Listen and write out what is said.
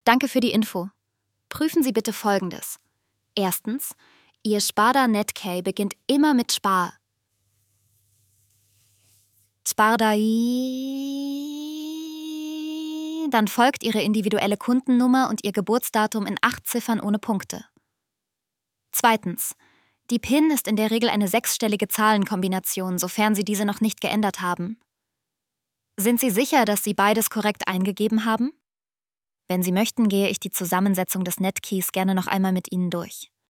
Danke für die Info. Prüfen Sie bitte Folgendes. Erstens, Ihr Sparda Netkey beginnt immer mit Spar. Spardai. Dann folgt Ihre individuelle Kundennummer und Ihr Geburtsdatum in 8 Ziffern ohne Punkte. Zweitens, die PIN ist in der Regel eine 6-stellige Zahlenkombination, sofern Sie diese noch nicht geändert haben. Sind Sie sicher, dass Sie beides korrekt eingegeben haben? Wenn Sie möchten, gehe ich die Zusammensetzung des Netkeys gerne noch einmal mit Ihnen durch.